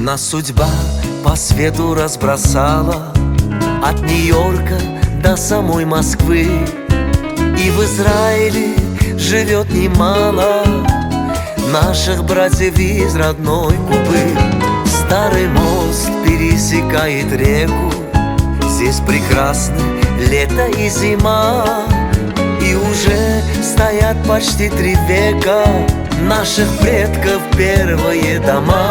Нас судьба по свету разбросала от Нью-Йорка до самой Москвы. И в Израиле живет немало наших братьев из родной Кубы. Старый мост пересекает реку, здесь прекрасны лето и зима. И уже стоят почти 3 века наших предков первые дома.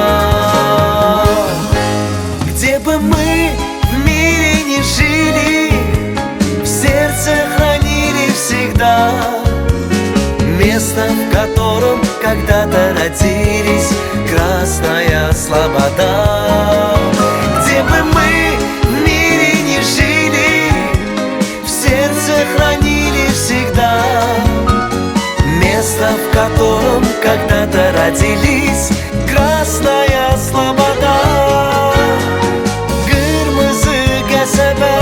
Где бы мы в мире ни жили, в сердце хранили всегда место, в котором когда-то родились, Красная Слобода. Где бы мы в мире ни жили, в сердце хранили всегда место, в котором когда-то родились, Красная Слобода. Кырмызы Касаба.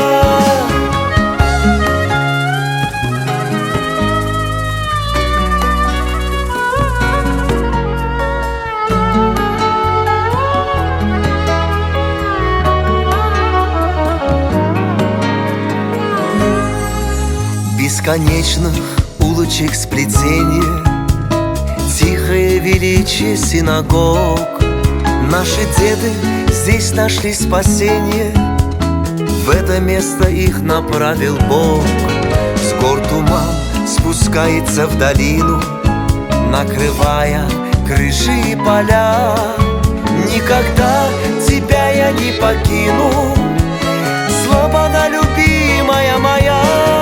Бесконечных улочек сплетения, тихое величие синагог. Наши деды здесь нашли спасение, в это место их направил Бог. С гор туман спускается в долину, накрывая крыши и поля. Никогда тебя я не покину, Слобода, любимая моя.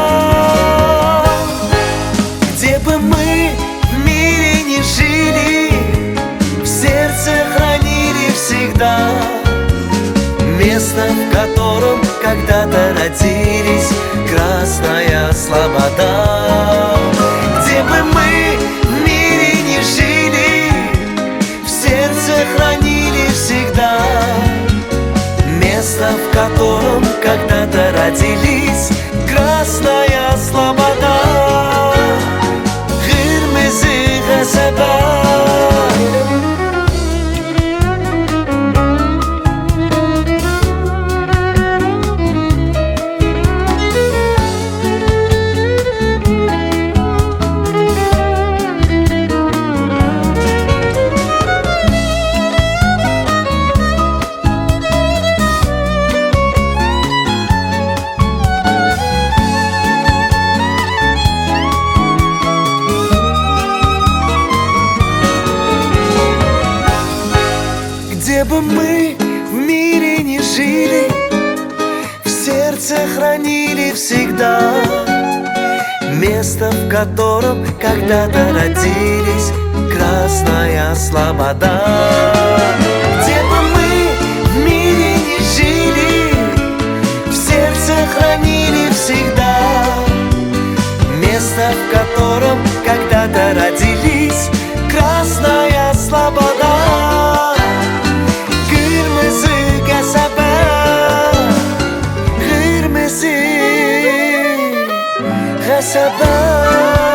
Где бы мы в мире ни жили, в сердце хранили всегда место, в котором когда-то родились, Красная Слобода. Где бы мы в мире ни жили, в сердце хранили всегда место, в котором когда-то родились, Красная Слобода. Кырмызы Касаба. Где бы мы в мире ни жили, в сердце хранили всегда место, в котором когда-то родились, Красная Слобода. Где бы мы в мире ни жили, в сердце хранили всегда место, в котором когда-то родились, Красная Слобода. Кырмызы Касаба, Кырмызы Касаба.